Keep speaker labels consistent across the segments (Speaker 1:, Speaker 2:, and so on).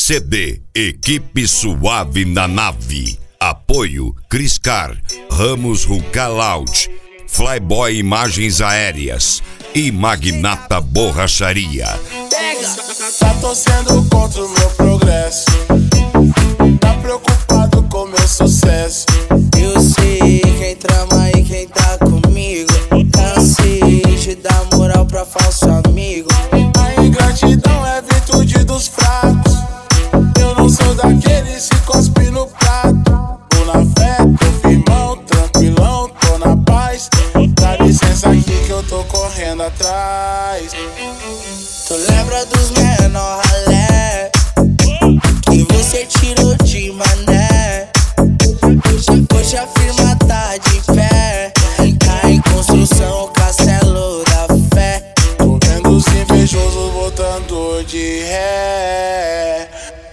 Speaker 1: CD Equipe Suave na Nave. Apoio Criscar, Ramos Rucalaut, Flyboy Imagens Aéreas e Magnata Borracharia.
Speaker 2: Tá torcendo contra o meu progresso, tá preocupado com meu sucesso.
Speaker 3: Eu sei quem trama e quem tá comigo. Cansei de dar moral pra falso amigo.
Speaker 2: A ingratidão é virtude dos fracos. Eu não sou daqueles que cospe no prato. Tô na fé, tô firmão, tranquilão, tô na paz. Dá licença aqui que eu tô correndo atrás.
Speaker 3: Tu lembra dos menor ralé que você tirou de mané? Hoje a firma tá de pé, tá em construção o castelo da fé.
Speaker 2: Tô vendo os invejosos voltando de ré.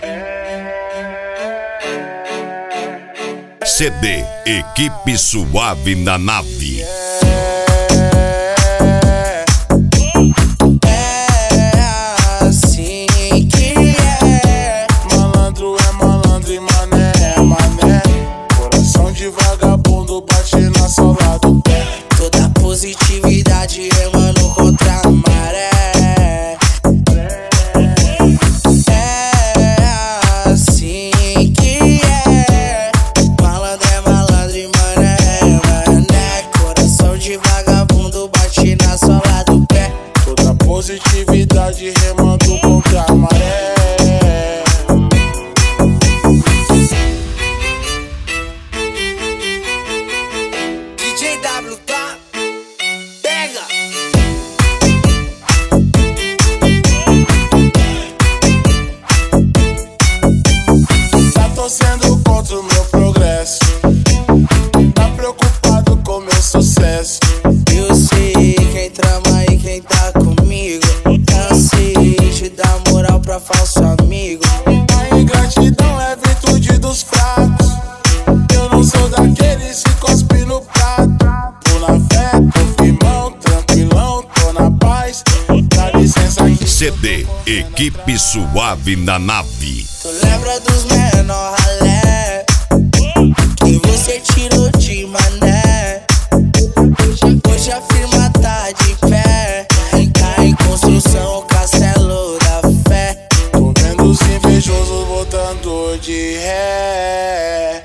Speaker 1: CD Equipe Suave na Nave.
Speaker 3: Toda positividade remando contra a maré. É assim que é. Malandro é malandro e mané é mané. Coração de vagabundo bate na sola do pé.
Speaker 2: Toda positividade remando contra a maré. Torcendo contra o meu progresso, tá preocupado com meu sucesso.
Speaker 3: Eu sei quem trama e quem tá comigo. Cansei de dar moral pra falso amigo.
Speaker 2: A ingratidão é virtude dos fracos. Eu não sou daqueles que cospe no prato. Tô na fé, tô firmão, tranquilão, tô na paz. Dá licença aqui.
Speaker 1: CD Equipe Suave na Nave.
Speaker 3: Tu lembra dos menor ralé que você tirou de mané? Hoje a firma tá de pé, tá em construção o castelo da fé.
Speaker 2: Tô vendo os invejosos voltando de ré.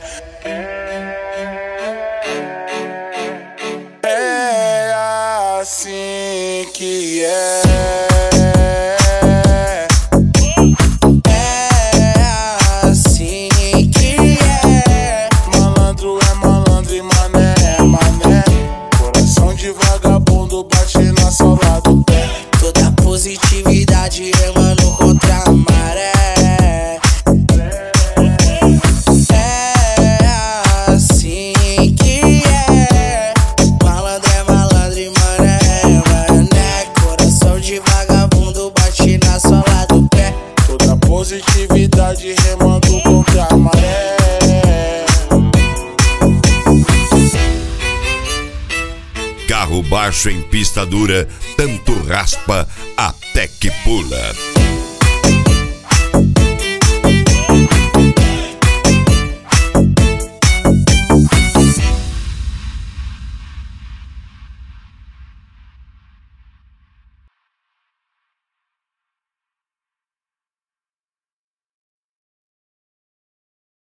Speaker 2: É assim que é. Vagabundo bate na sola do pé.
Speaker 3: Toda positividade remando contra a maré. É assim que é. Malandro é malandro e mané é mané. Coração de vagabundo bate na sola do pé.
Speaker 2: Toda positividade remando contra a maré.
Speaker 1: Carro baixo em pista dura, tanto raspa até que pula.